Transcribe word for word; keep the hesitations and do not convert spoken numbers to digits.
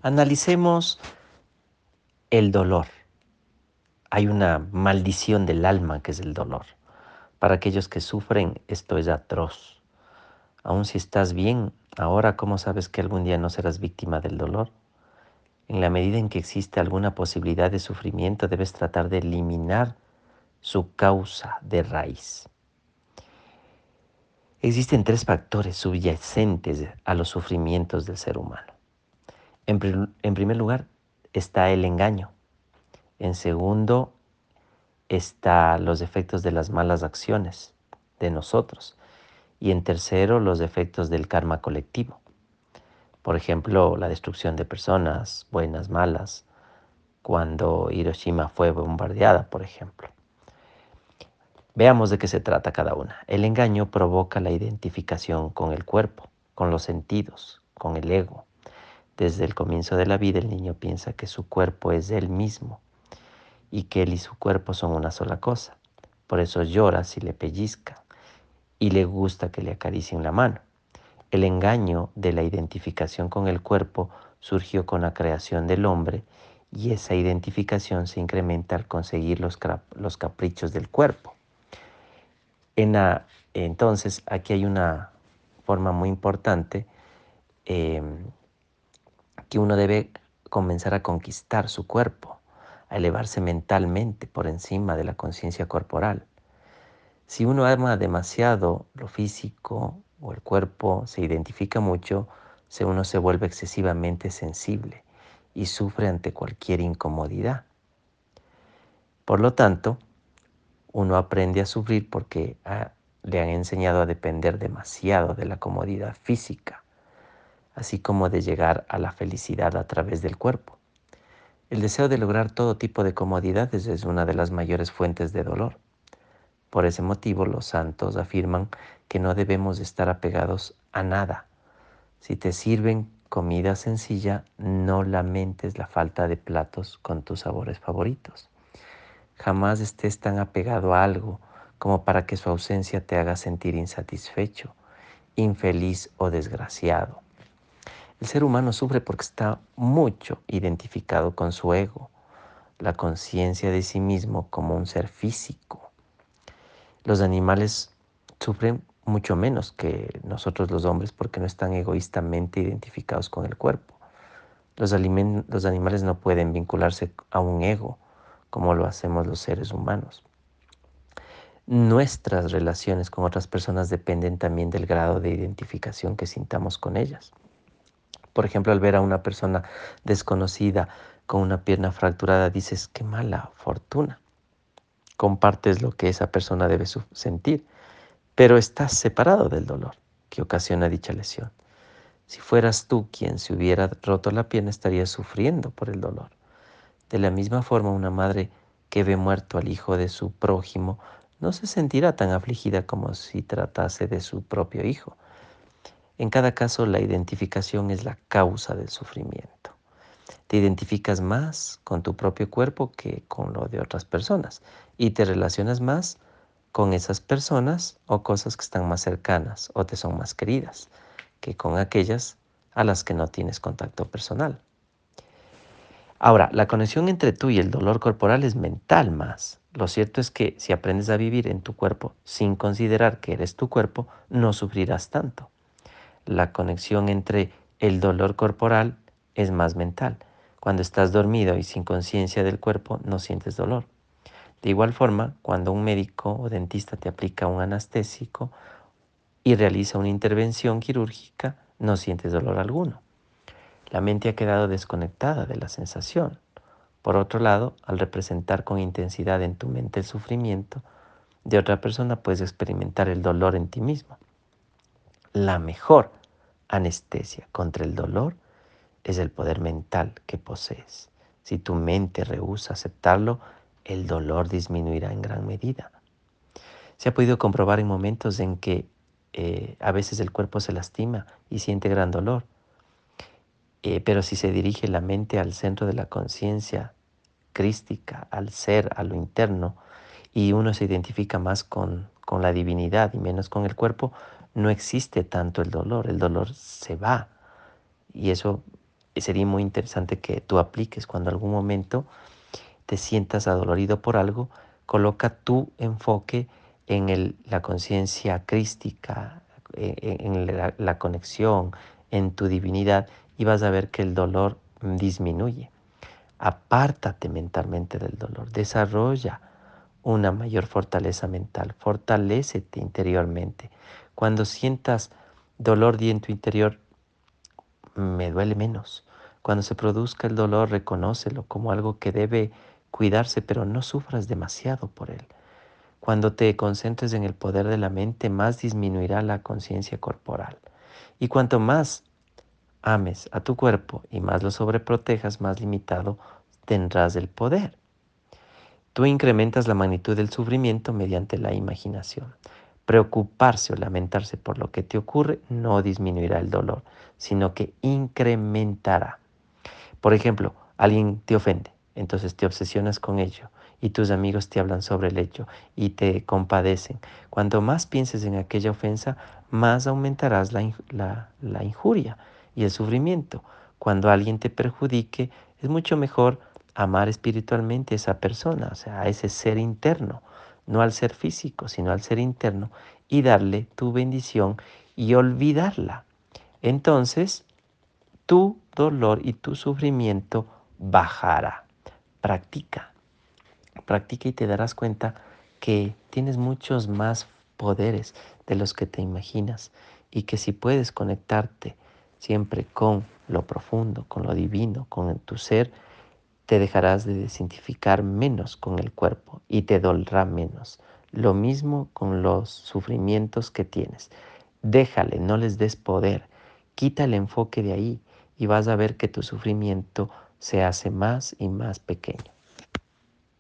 Analicemos el dolor. Hay una maldición del alma que es el dolor. Para aquellos que sufren, esto es atroz. Aun si estás bien, ahora, ¿cómo sabes que algún día no serás víctima del dolor? En la medida en que existe alguna posibilidad de sufrimiento, debes tratar de eliminar su causa de raíz. Existen tres factores subyacentes a los sufrimientos del ser humano. En, pr en primer lugar está el engaño. En segundo está los efectos de las malas acciones de nosotros. Y en tercero, los efectos del karma colectivo. Por ejemplo, la destrucción de personas, buenas, malas, cuando Hiroshima fue bombardeada, por ejemplo. Veamos de qué se trata cada una. El engaño provoca la identificación con el cuerpo, con los sentidos, con el ego. Desde el comienzo de la vida el niño piensa que su cuerpo es él mismo y que él y su cuerpo son una sola cosa. Por eso llora si le pellizca y le gusta que le acaricien la mano. El engaño de la identificación con el cuerpo surgió con la creación del hombre y esa identificación se incrementa al conseguir los, los caprichos del cuerpo. En la, entonces, aquí hay una forma muy importante eh, que uno debe comenzar a conquistar su cuerpo, a elevarse mentalmente por encima de la conciencia corporal. Si uno ama demasiado lo físico o el cuerpo, se identifica mucho, se uno se vuelve excesivamente sensible y sufre ante cualquier incomodidad. Por lo tanto, uno aprende a sufrir porque ah, le han enseñado a depender demasiado de la comodidad física, así como de llegar a la felicidad a través del cuerpo. El deseo de lograr todo tipo de comodidades es una de las mayores fuentes de dolor. Por ese motivo, los santos afirman que no debemos estar apegados a nada. Si te sirven comida sencilla, no lamentes la falta de platos con tus sabores favoritos. Jamás estés tan apegado a algo como para que su ausencia te haga sentir insatisfecho, infeliz o desgraciado. El ser humano sufre porque está mucho identificado con su ego, la conciencia de sí mismo como un ser físico. Los animales sufren mucho menos que nosotros los hombres porque no están egoístamente identificados con el cuerpo. Los, los animales no pueden vincularse a un ego como lo hacemos los seres humanos. Nuestras relaciones con otras personas dependen también del grado de identificación que sintamos con ellas. Por ejemplo, al ver a una persona desconocida con una pierna fracturada, dices, qué mala fortuna. Compartes lo que esa persona debe sentir, pero estás separado del dolor que ocasiona dicha lesión. Si fueras tú quien se hubiera roto la pierna, estarías sufriendo por el dolor. De la misma forma, una madre que ve muerto al hijo de su prójimo no se sentirá tan afligida como si tratase de su propio hijo. En cada caso, la identificación es la causa del sufrimiento. Te identificas más con tu propio cuerpo que con lo de otras personas y te relacionas más con esas personas o cosas que están más cercanas o te son más queridas que con aquellas a las que no tienes contacto personal. Ahora, la conexión entre tú y el dolor corporal es mental más. Lo cierto es que si aprendes a vivir en tu cuerpo sin considerar que eres tu cuerpo, no sufrirás tanto. La conexión entre el dolor corporal es más mental. Cuando estás dormido y sin conciencia del cuerpo, no sientes dolor. De igual forma, cuando un médico o dentista te aplica un anestésico y realiza una intervención quirúrgica, no sientes dolor alguno. La mente ha quedado desconectada de la sensación. Por otro lado, al representar con intensidad en tu mente el sufrimiento de otra persona, puedes experimentar el dolor en ti mismo. La mejor anestesia contra el dolor es el poder mental que posees. Si tu mente rehúsa aceptarlo, el dolor disminuirá en gran medida. Se ha podido comprobar en momentos en que eh, a veces el cuerpo se lastima y siente gran dolor, eh, pero si se dirige la mente al centro de la conciencia crística, al ser, a lo interno, y uno se identifica más con, con la divinidad y menos con el cuerpo, no existe tanto el dolor, el dolor se va. Y eso sería muy interesante que tú apliques cuando algún momento te sientas adolorido por algo, coloca tu enfoque en el, la conciencia crística, en, en la, la conexión, en tu divinidad, y vas a ver que el dolor disminuye. Apártate mentalmente del dolor, desarrolla una mayor fortaleza mental, fortalécete interiormente. Cuando sientas dolor en tu interior, me duele menos. Cuando se produzca el dolor, reconócelo como algo que debe cuidarse, pero no sufras demasiado por él. Cuando te concentres en el poder de la mente, más disminuirá la conciencia corporal. Y cuanto más ames a tu cuerpo y más lo sobreprotejas, más limitado tendrás el poder. Tú incrementas la magnitud del sufrimiento mediante la imaginación. Preocuparse o lamentarse por lo que te ocurre no disminuirá el dolor, sino que incrementará. Por ejemplo, alguien te ofende, entonces te obsesionas con ello y tus amigos te hablan sobre el hecho y te compadecen. Cuanto más pienses en aquella ofensa, más aumentarás la, la, la injuria y el sufrimiento. Cuando alguien te perjudique, es mucho mejor amar espiritualmente a esa persona, o sea, a ese ser interno, no al ser físico, sino al ser interno, y darle tu bendición y olvidarla. Entonces, tu dolor y tu sufrimiento bajará. Practica, practica y te darás cuenta que tienes muchos más poderes de los que te imaginas y que si puedes conectarte siempre con lo profundo, con lo divino, con tu ser, te dejarás de desidentificar menos con el cuerpo y te dolerá menos. Lo mismo con los sufrimientos que tienes. Déjale, no les des poder. Quita el enfoque de ahí y vas a ver que tu sufrimiento se hace más y más pequeño.